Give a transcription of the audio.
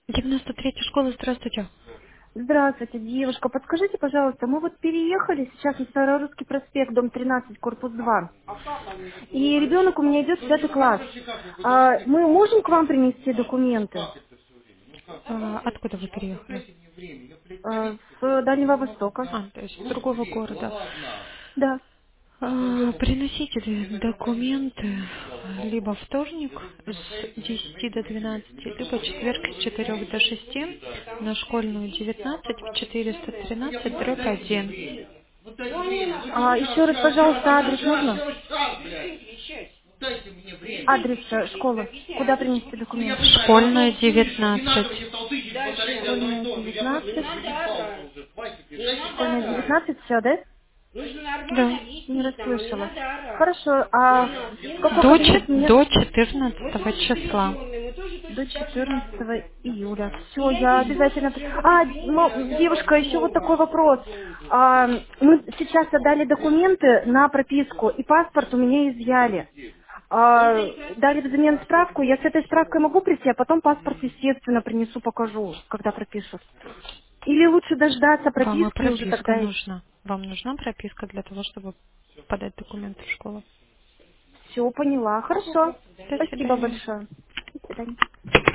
93-я школа, здравствуйте. Здравствуйте, девушка. Подскажите, пожалуйста, мы вот переехали сейчас на Старорусский проспект, дом 13, корпус 2. И ребенок у меня идет в 5 класс. Мы можем к вам принести документы Откуда вы переехали? с Дальнего Востока? То есть с другого города. Да. Приносите документы либо вторник с 10 до 12, либо четверг с 4 до 6 на школьную 19 в 413/1. Еще раз, пожалуйста, адрес можно? Адрес школы. Куда принести документы? Школьная 19. Школьная 19. Школьная 19, все, да? Да. Не расслышала. Хорошо, а в какой кабинет мне До 14 числа. до 14 июля? Все, я обязательно... девушка, еще вот такой вопрос. Мы сейчас отдали документы на прописку, и паспорт у меня изъяли. Дали взамен справку, я с этой справкой могу прийти, а потом паспорт, естественно, принесу, покажу, когда пропишут. Или лучше дождаться Вам и прописки и уже прописка тогда... нужна. Вам нужна прописка для того, чтобы подать документы в школу. Все, поняла. Хорошо. До Спасибо свидания. большое. До свидания.